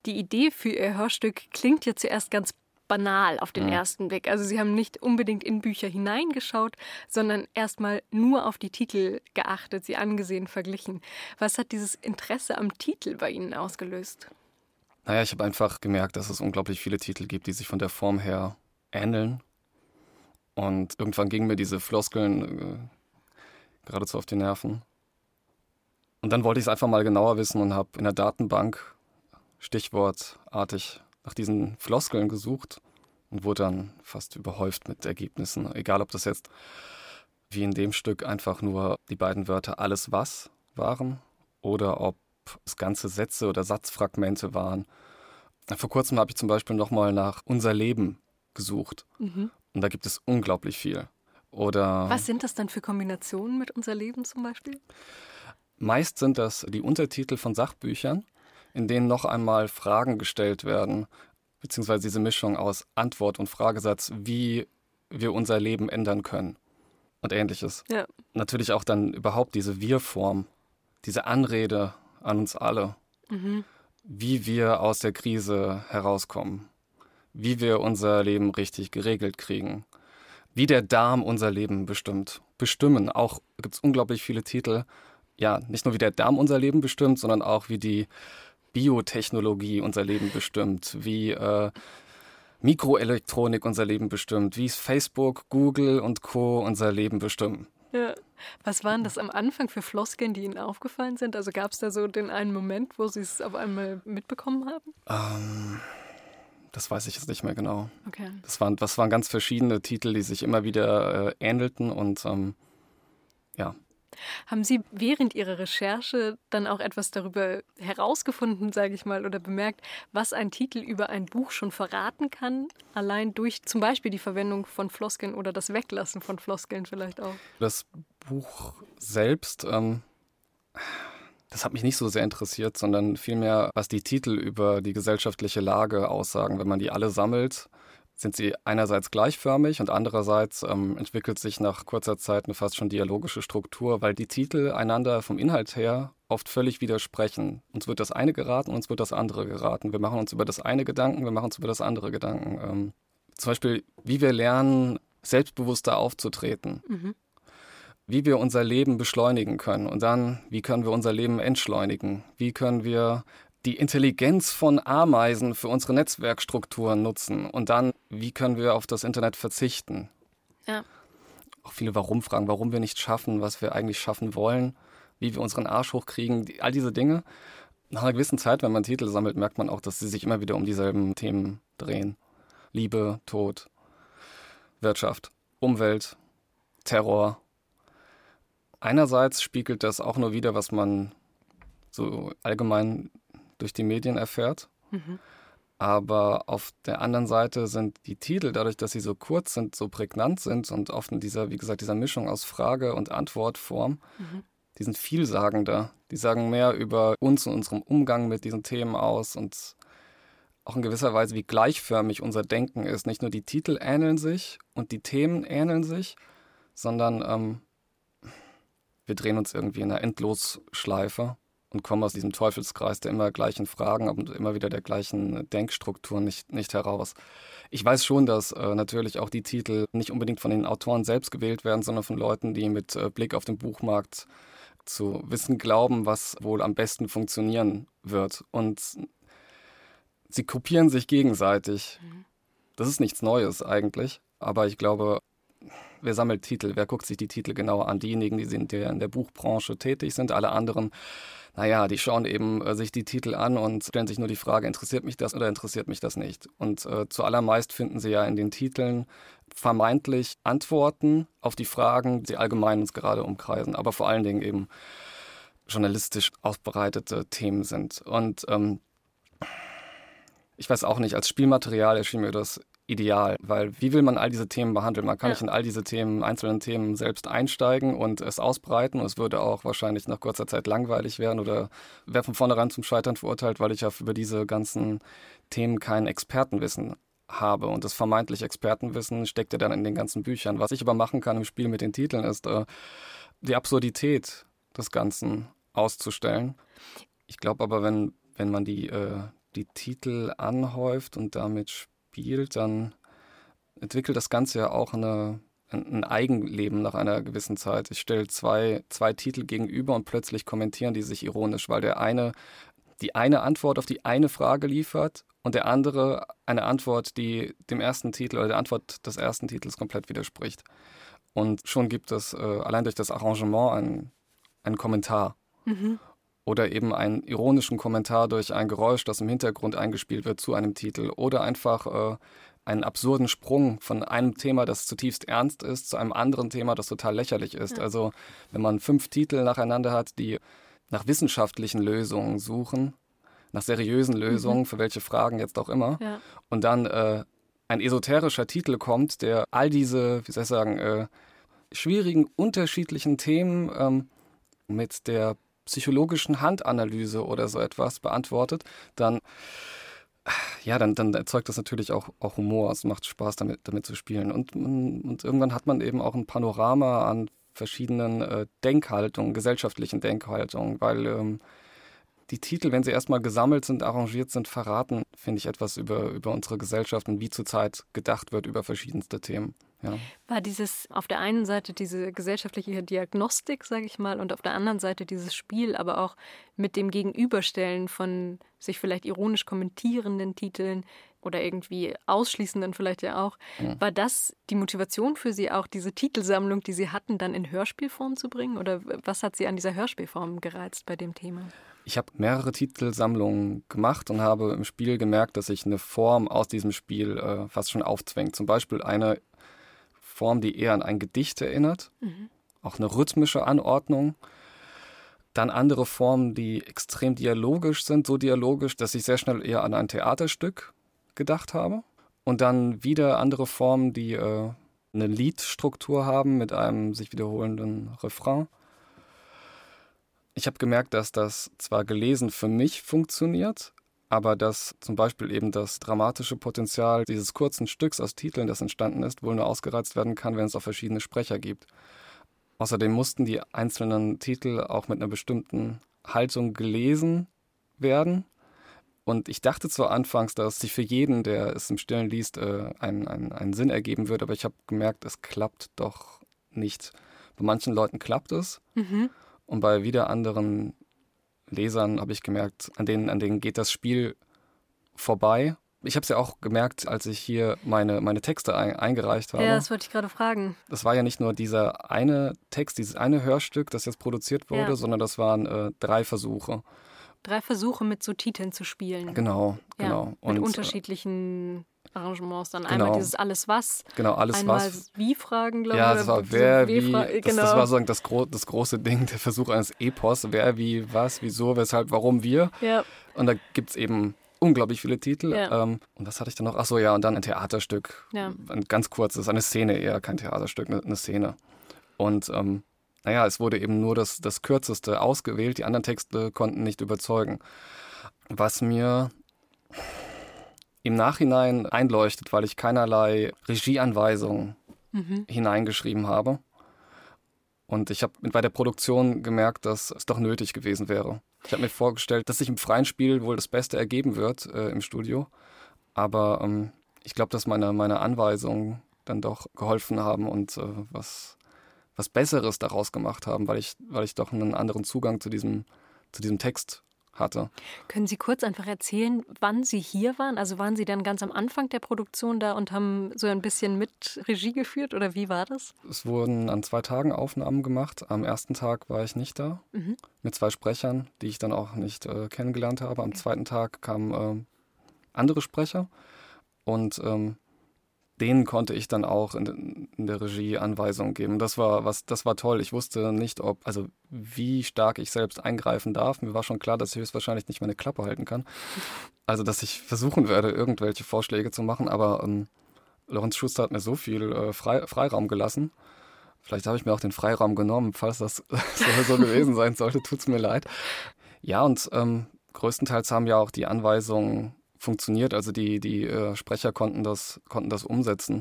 Die Idee für Ihr Hörstück klingt ja zuerst ganz banal auf den ersten Blick. Also Sie haben nicht unbedingt in Bücher hineingeschaut, sondern erstmal nur auf die Titel geachtet, sie angesehen, verglichen. Was hat dieses Interesse am Titel bei Ihnen ausgelöst? Naja, ich habe einfach gemerkt, dass es unglaublich viele Titel gibt, die sich von der Form her ähneln. Und irgendwann gingen mir diese Floskeln geradezu auf die Nerven. Und dann wollte ich es einfach mal genauer wissen und habe in der Datenbank stichwortartig nach diesen Floskeln gesucht und wurde dann fast überhäuft mit Ergebnissen. Egal, ob das jetzt wie in dem Stück einfach nur die beiden Wörter alles was waren oder ob es ganze Sätze oder Satzfragmente waren. Vor kurzem habe ich zum Beispiel nochmal nach unser Leben gesucht. Und da gibt es unglaublich viel. Oder was sind das dann für Kombinationen mit unser Leben zum Beispiel? Meist sind das die Untertitel von Sachbüchern, in denen noch einmal Fragen gestellt werden, beziehungsweise diese Mischung aus Antwort und Fragesatz, wie wir unser Leben ändern können und Ähnliches. Ja. Natürlich auch dann überhaupt diese Wir-Form, diese Anrede an uns alle, wie wir aus der Krise herauskommen, wie wir unser Leben richtig geregelt kriegen, wie der Darm unser Leben bestimmen. Auch gibt es unglaublich viele Titel, ja, nicht nur wie der Darm unser Leben bestimmt, sondern auch wie die Biotechnologie unser Leben bestimmt, wie Mikroelektronik unser Leben bestimmt, wie Facebook, Google und Co. unser Leben bestimmen. Ja. Was waren das am Anfang für Floskeln, die Ihnen aufgefallen sind? Also gab es da so den einen Moment, wo Sie es auf einmal mitbekommen haben? Das weiß ich jetzt nicht mehr genau. Okay. Das waren ganz verschiedene Titel, die sich immer wieder ähnelten und ja. Haben Sie während Ihrer Recherche dann auch etwas darüber herausgefunden, sage ich mal, oder bemerkt, was ein Titel über ein Buch schon verraten kann? Allein durch zum Beispiel die Verwendung von Floskeln oder das Weglassen von Floskeln vielleicht auch. Das Buch selbst, das hat mich nicht so sehr interessiert, sondern vielmehr, was die Titel über die gesellschaftliche Lage aussagen. Wenn man die alle sammelt, sind sie einerseits gleichförmig und andererseits entwickelt sich nach kurzer Zeit eine fast schon dialogische Struktur, weil die Titel einander vom Inhalt her oft völlig widersprechen. Uns wird das eine geraten, uns wird das andere geraten. Wir machen uns über das eine Gedanken, wir machen uns über das andere Gedanken. Zum Beispiel, wie wir lernen, selbstbewusster aufzutreten. Wie wir unser Leben beschleunigen können und dann, wie können wir unser Leben entschleunigen? Wie können wir die Intelligenz von Ameisen für unsere Netzwerkstrukturen nutzen und dann, wie können wir auf das Internet verzichten? Ja. Auch viele Warum-Fragen, warum wir nicht schaffen, was wir eigentlich schaffen wollen, wie wir unseren Arsch hochkriegen, all diese Dinge. Nach einer gewissen Zeit, wenn man Titel sammelt, merkt man auch, dass sie sich immer wieder um dieselben Themen drehen. Liebe, Tod, Wirtschaft, Umwelt, Terror. Einerseits spiegelt das auch nur wider, was man so allgemein durch die Medien erfährt. Aber auf der anderen Seite sind die Titel, dadurch, dass sie so kurz sind, so prägnant sind und oft in dieser, wie gesagt, dieser Mischung aus Frage- und Antwortform, die sind vielsagender. Die sagen mehr über uns und unserem Umgang mit diesen Themen aus und auch in gewisser Weise, wie gleichförmig unser Denken ist. Nicht nur die Titel ähneln sich und die Themen ähneln sich, sondern wir drehen uns irgendwie in einer Endlosschleife und kommen aus diesem Teufelskreis der immer gleichen Fragen und immer wieder der gleichen Denkstruktur nicht heraus. Ich weiß schon, dass natürlich auch die Titel nicht unbedingt von den Autoren selbst gewählt werden, sondern von Leuten, die mit Blick auf den Buchmarkt zu wissen glauben, was wohl am besten funktionieren wird. Und sie kopieren sich gegenseitig. Das ist nichts Neues eigentlich, aber ich glaube, wer sammelt Titel? Wer guckt sich die Titel genauer an? Diejenigen, die in der Buchbranche tätig sind. Alle anderen, naja, die schauen eben sich die Titel an und stellen sich nur die Frage, interessiert mich das oder interessiert mich das nicht? Und zuallermeist finden sie ja in den Titeln vermeintlich Antworten auf die Fragen, die allgemein uns gerade umkreisen, aber vor allen Dingen eben journalistisch aufbereitete Themen sind. Und ich weiß auch nicht, als Spielmaterial erschien mir das ideal, weil wie will man all diese Themen behandeln? Man kann nicht in all diese Themen, einzelnen Themen selbst einsteigen und es ausbreiten und es würde auch wahrscheinlich nach kurzer Zeit langweilig werden oder wäre von vornherein zum Scheitern verurteilt, weil ich ja über diese ganzen Themen kein Expertenwissen habe und das vermeintliche Expertenwissen steckt ja dann in den ganzen Büchern. Was ich aber machen kann im Spiel mit den Titeln ist, die Absurdität des Ganzen auszustellen. Ich glaube aber, wenn man die die Titel anhäuft und damit spielt, dann entwickelt das Ganze ja auch ein Eigenleben nach einer gewissen Zeit. Ich stelle zwei Titel gegenüber und plötzlich kommentieren die sich ironisch, weil der eine die eine Antwort auf die eine Frage liefert und der andere eine Antwort, die dem ersten Titel oder der Antwort des ersten Titels komplett widerspricht. Und schon gibt es allein durch das Arrangement einen Kommentar. Mhm. Oder eben einen ironischen Kommentar durch ein Geräusch, das im Hintergrund eingespielt wird zu einem Titel. Oder einfach einen absurden Sprung von einem Thema, das zutiefst ernst ist, zu einem anderen Thema, das total lächerlich ist. Ja. Also wenn man 5 Titel nacheinander hat, die nach wissenschaftlichen Lösungen suchen, nach seriösen Lösungen, für welche Fragen jetzt auch immer, und dann ein esoterischer Titel kommt, der all diese, wie soll ich sagen, schwierigen, unterschiedlichen Themen mit der psychologischen Handanalyse oder so etwas beantwortet, dann erzeugt das natürlich auch Humor. Es macht Spaß, damit zu spielen. Und irgendwann hat man eben auch ein Panorama an verschiedenen Denkhaltungen, gesellschaftlichen Denkhaltungen, weil die Titel, wenn sie erstmal gesammelt sind, arrangiert sind, verraten, finde ich, etwas über unsere Gesellschaft und wie zurzeit gedacht wird über verschiedenste Themen. Ja. War auf der einen Seite diese gesellschaftliche Diagnostik, sage ich mal, und auf der anderen Seite dieses Spiel, aber auch mit dem Gegenüberstellen von sich vielleicht ironisch kommentierenden Titeln oder irgendwie ausschließenden vielleicht ja auch, war das die Motivation für Sie auch, diese Titelsammlung, die Sie hatten, dann in Hörspielform zu bringen? Oder was hat Sie an dieser Hörspielform gereizt bei dem Thema? Ich habe mehrere Titelsammlungen gemacht und habe im Spiel gemerkt, dass sich eine Form aus diesem Spiel fast schon aufzwängt. Zum Beispiel eine Form, die eher an ein Gedicht erinnert, auch eine rhythmische Anordnung. Dann andere Formen, die extrem dialogisch sind, so dialogisch, dass ich sehr schnell eher an ein Theaterstück gedacht habe. Und dann wieder andere Formen, die eine Liedstruktur haben mit einem sich wiederholenden Refrain. Ich habe gemerkt, dass das zwar gelesen für mich funktioniert, aber dass zum Beispiel eben das dramatische Potenzial dieses kurzen Stücks aus Titeln, das entstanden ist, wohl nur ausgereizt werden kann, wenn es auch verschiedene Sprecher gibt. Außerdem mussten die einzelnen Titel auch mit einer bestimmten Haltung gelesen werden. Und ich dachte zwar anfangs, dass sich für jeden, der es im Stillen liest, einen Sinn ergeben wird, aber ich habe gemerkt, es klappt doch nicht. Bei manchen Leuten klappt es und bei wieder anderen Lesern habe ich gemerkt, an denen geht das Spiel vorbei. Ich habe es ja auch gemerkt, als ich hier meine Texte eingereicht habe. Ja, das wollte ich gerade fragen. Das war ja nicht nur dieser eine Text, dieses eine Hörstück, das jetzt produziert wurde, sondern das waren 3 Versuche. 3 Versuche mit so Titeln zu spielen. Genau. Und mit unterschiedlichen Arrangements. Dann einmal dieses Alles was. Genau, Alles einmal was. Einmal Wie-Fragen, glaube ich. Ja, das war wer, wie. Das war sozusagen das große Ding, der Versuch eines Epos. Wer, wie, was, wieso, weshalb, warum, wir. Ja. Und da gibt es eben unglaublich viele Titel. Ja. Und was hatte ich dann noch? Achso, ja, und dann ein Theaterstück. Ja. Ein ganz kurzes, eine Szene eher, kein Theaterstück, eine Szene. Und es wurde eben nur das Kürzeste ausgewählt. Die anderen Texte konnten nicht überzeugen. Was mir im Nachhinein einleuchtet, weil ich keinerlei Regieanweisungen hineingeschrieben habe. Und ich habe bei der Produktion gemerkt, dass es doch nötig gewesen wäre. Ich habe mir vorgestellt, dass sich im freien Spiel wohl das Beste ergeben wird im Studio. Aber ich glaube, dass meine Anweisungen dann doch geholfen haben und was Besseres daraus gemacht haben, weil ich doch einen anderen Zugang zu diesem Text hatte. Können Sie kurz einfach erzählen, wann Sie hier waren? Also waren Sie dann ganz am Anfang der Produktion da und haben so ein bisschen mit Regie geführt oder wie war das? Es wurden an 2 Tagen Aufnahmen gemacht. Am ersten Tag war ich nicht da, mit 2 Sprechern, die ich dann auch nicht kennengelernt habe. Am zweiten Tag kamen andere Sprecher und denen konnte ich dann auch in der Regie Anweisungen geben. Das war toll. Ich wusste nicht, wie stark ich selbst eingreifen darf. Mir war schon klar, dass ich höchstwahrscheinlich nicht meine Klappe halten kann. Also, dass ich versuchen werde, irgendwelche Vorschläge zu machen. Aber Lorenz Schuster hat mir so viel Freiraum gelassen. Vielleicht habe ich mir auch den Freiraum genommen. Falls das so gewesen sein sollte, tut's mir leid. Ja, und größtenteils haben ja auch die Anweisungen funktioniert, also die Sprecher konnten das umsetzen.